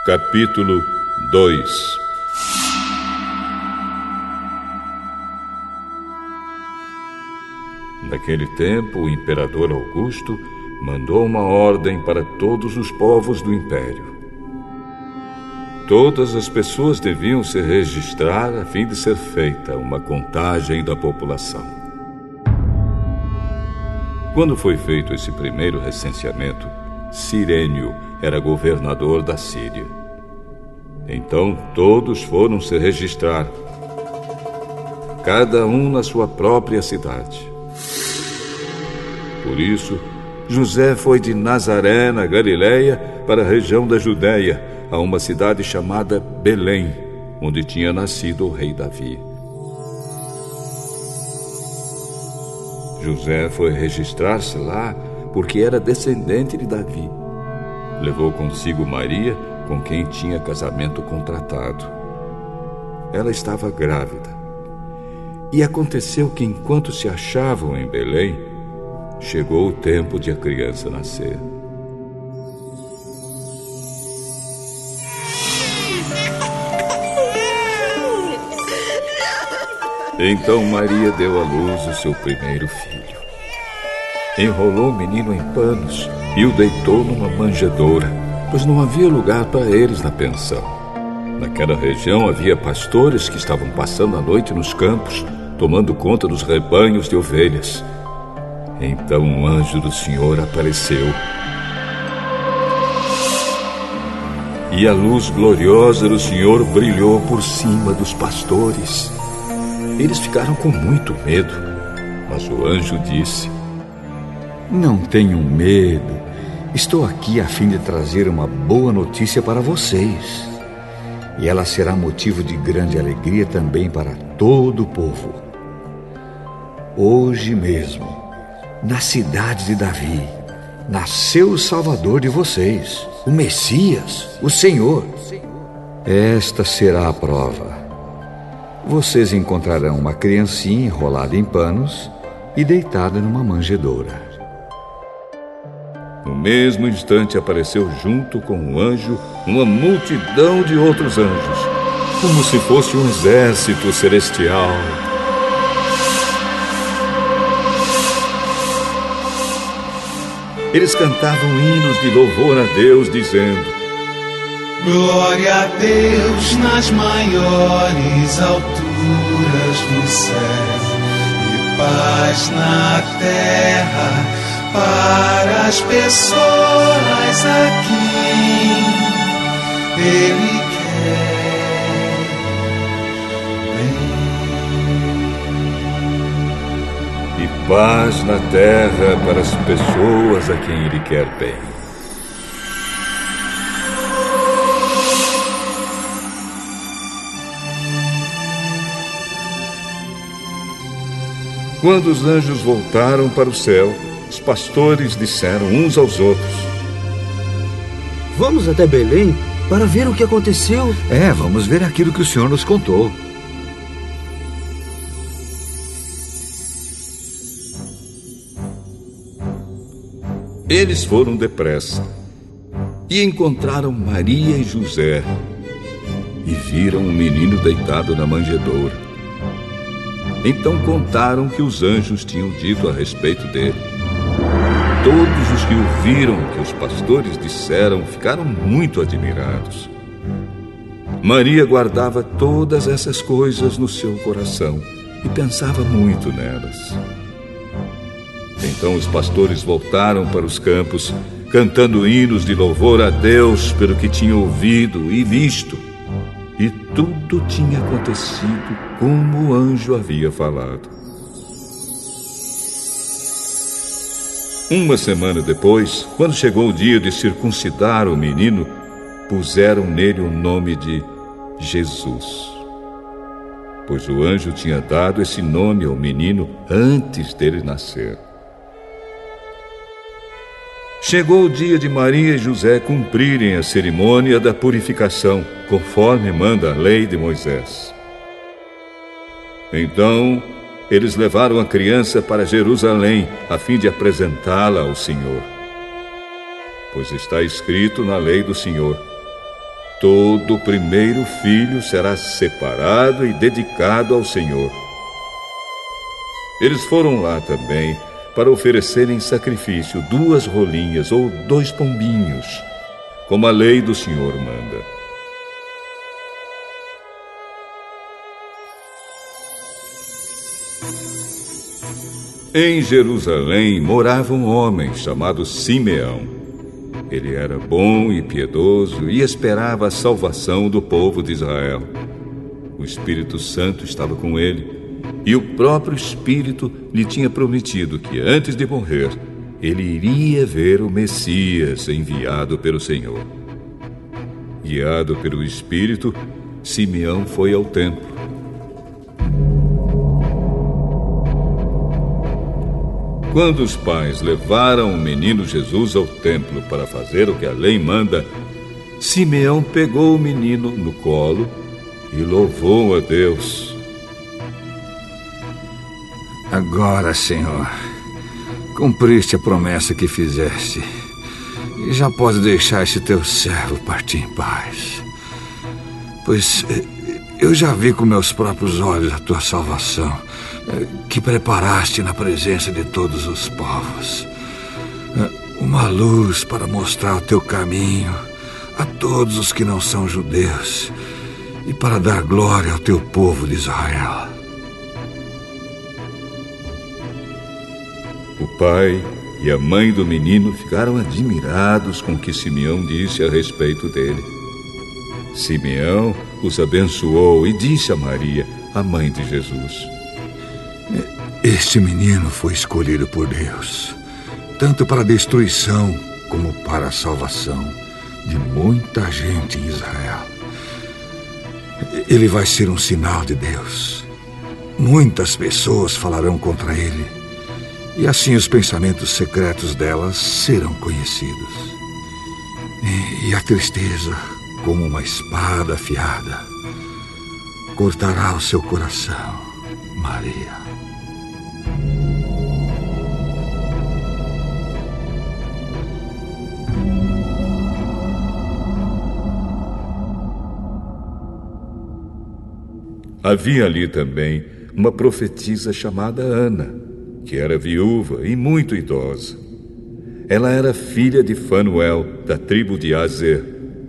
Capítulo 2. Naquele tempo, o imperador Augusto mandou uma ordem para todos os povos do império. Todas as pessoas deviam se registrar a fim de ser feita uma contagem da população. Quando foi feito esse primeiro recenseamento, Cirênio era governador da Síria. Então todos foram se registrar, cada um na sua própria cidade. Por isso, José foi de Nazaré, na Galileia, para a região da Judéia, a uma cidade chamada Belém, onde tinha nascido o rei Davi. José foi registrar-se lá porque era descendente de Davi. Levou consigo Maria, com quem tinha casamento contratado. Ela estava grávida. E aconteceu que, enquanto se achavam em Belém, chegou o tempo de a criança nascer. Então Maria deu à luz o seu primeiro filho. Enrolou o menino em panos e o deitou numa manjedoura, pois não havia lugar para eles na pensão. Naquela região havia pastores que estavam passando a noite nos campos, tomando conta dos rebanhos de ovelhas. Então um anjo do Senhor apareceu. E a luz gloriosa do Senhor brilhou por cima dos pastores. Eles ficaram com muito medo, mas o anjo disse: Não tenham medo. Estou aqui a fim de trazer uma boa notícia para vocês. E ela será motivo de grande alegria também para todo o povo. Hoje mesmo, na cidade de Davi, nasceu o Salvador de vocês, o Messias, o Senhor. Esta será a prova. Vocês encontrarão uma criancinha enrolada em panos e deitada numa manjedoura. No mesmo instante apareceu junto com o anjo uma multidão de outros anjos, como se fosse um exército celestial. Eles cantavam hinos de louvor a Deus, dizendo: Glória a Deus nas maiores alturas do céu, e paz na terra para as pessoas a quem Ele quer bem. E paz na terra para as pessoas a quem Ele quer bem. Quando os anjos voltaram para o céu, os pastores disseram uns aos outros: Vamos até Belém para ver o que aconteceu. Vamos ver aquilo que o Senhor nos contou. Eles foram depressa e encontraram Maria e José e viram o menino deitado na manjedoura. Então contaram o que os anjos tinham dito a respeito dele. Todos os que ouviram o que os pastores disseram ficaram muito admirados. Maria guardava todas essas coisas no seu coração e pensava muito nelas. Então os pastores voltaram para os campos, cantando hinos de louvor a Deus pelo que tinham ouvido e visto. E tudo tinha acontecido como o anjo havia falado. Uma semana depois, quando chegou o dia de circuncidar o menino, puseram nele o nome de Jesus, pois o anjo tinha dado esse nome ao menino antes dele nascer. Chegou o dia de Maria e José cumprirem a cerimônia da purificação, conforme manda a lei de Moisés. Então, eles levaram a criança para Jerusalém, a fim de apresentá-la ao Senhor. Pois está escrito na lei do Senhor: todo primeiro filho será separado e dedicado ao Senhor. Eles foram lá também para oferecerem em sacrifício 2 rolinhas ou 2 pombinhos, como a lei do Senhor manda. Em Jerusalém morava um homem chamado Simeão. Ele era bom e piedoso e esperava a salvação do povo de Israel. O Espírito Santo estava com ele, e o próprio Espírito lhe tinha prometido que, antes de morrer, ele iria ver o Messias enviado pelo Senhor. Guiado pelo Espírito, Simeão foi ao templo. Quando os pais levaram o menino Jesus ao templo para fazer o que a lei manda, Simeão pegou o menino no colo e louvou a Deus. Agora, Senhor, cumpriste a promessa que fizeste, e já pode deixar esse teu servo partir em paz. Pois eu já vi com meus próprios olhos a tua salvação, que preparaste na presença de todos os povos. Uma luz para mostrar o teu caminho a todos os que não são judeus, e para dar glória ao teu povo de Israel. O pai e a mãe do menino ficaram admirados com o que Simeão disse a respeito dele. Simeão os abençoou e disse a Maria, a mãe de Jesus: Este menino foi escolhido por Deus, tanto para a destruição como para a salvação de muita gente em Israel. Ele vai ser um sinal de Deus. Muitas pessoas falarão contra ele, e assim os pensamentos secretos delas serão conhecidos. E a tristeza, como uma espada afiada, cortará o seu coração, Maria. Havia ali também uma profetisa chamada Ana, que era viúva e muito idosa. Ela era filha de Fanuel, da tribo de Aser.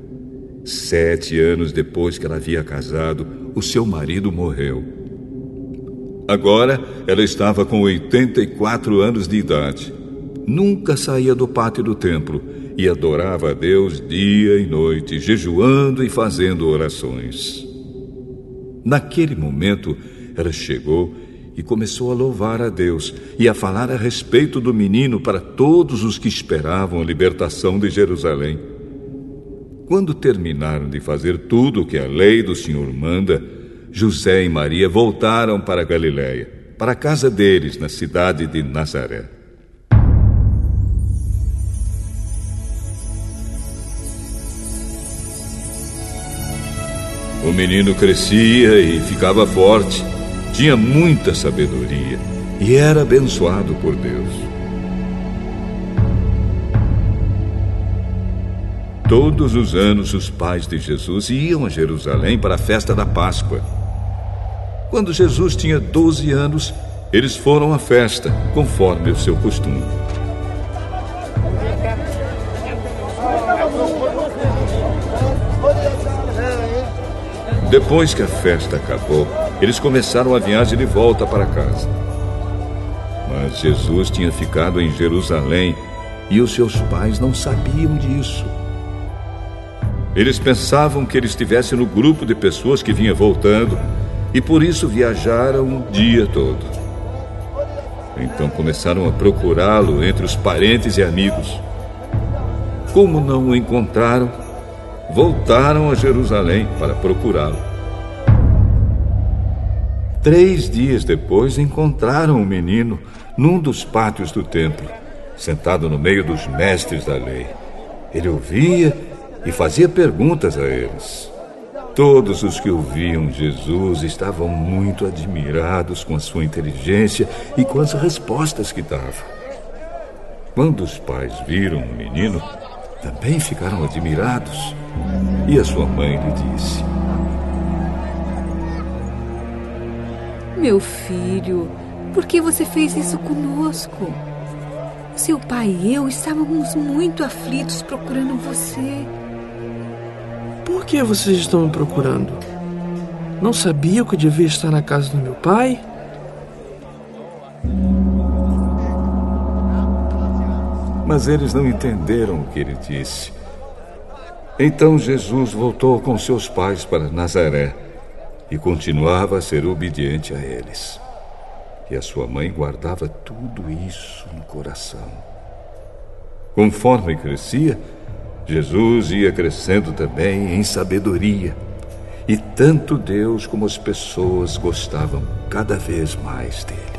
7 anos depois que ela havia casado, o seu marido morreu. Agora ela estava com 84 anos de idade. Nunca saía do pátio do templo e adorava a Deus dia e noite, jejuando e fazendo orações. Naquele momento, ela chegou e começou a louvar a Deus e a falar a respeito do menino para todos os que esperavam a libertação de Jerusalém. Quando terminaram de fazer tudo o que a lei do Senhor manda, José e Maria voltaram para a Galiléia, para a casa deles, na cidade de Nazaré. O menino crescia e ficava forte, tinha muita sabedoria e era abençoado por Deus. Todos os anos os pais de Jesus iam a Jerusalém para a festa da Páscoa. Quando Jesus tinha 12 anos, eles foram à festa, conforme o seu costume. Depois que a festa acabou, eles começaram a viagem de volta para casa. Mas Jesus tinha ficado em Jerusalém e os seus pais não sabiam disso. Eles pensavam que ele estivesse no grupo de pessoas que vinha voltando e por isso viajaram o dia todo. Então começaram a procurá-lo entre os parentes e amigos. Como não o encontraram, voltaram a Jerusalém para procurá-lo. 3 dias depois, encontraram o menino num dos pátios do templo, sentado no meio dos mestres da lei. Ele ouvia e fazia perguntas a eles. Todos os que ouviam Jesus estavam muito admirados com a sua inteligência e com as respostas que dava. Quando os pais viram o menino, também ficaram admirados. E a sua mãe lhe disse: Meu filho, por que você fez isso conosco? Seu pai e eu estávamos muito aflitos procurando você. Por que vocês estão me procurando? Não sabia que eu devia estar na casa do meu pai? Mas eles não entenderam o que ele disse. Então Jesus voltou com seus pais para Nazaré e continuava a ser obediente a eles. E a sua mãe guardava tudo isso no coração. Conforme crescia, Jesus ia crescendo também em sabedoria. E tanto Deus como as pessoas gostavam cada vez mais dele.